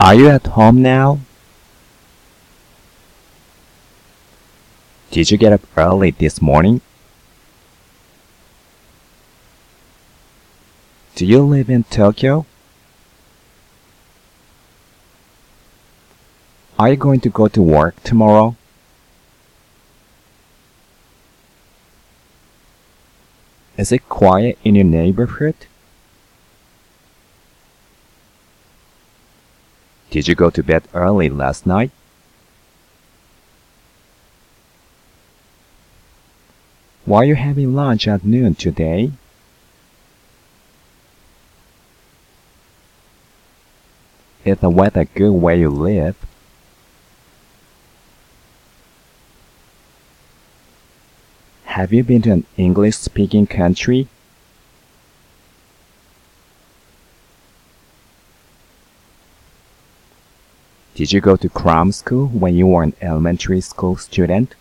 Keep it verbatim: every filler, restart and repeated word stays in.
Are you at home now? Did you get up early this morning? Do you live in Tokyo? Are you going to go to work tomorrow? Is it quiet in your neighborhood? Did you go to bed early last night? Why are you having lunch at noon today? Is the weather good where you live? Have you been to an English-speaking country? Did you go to cram school when you were an elementary school student?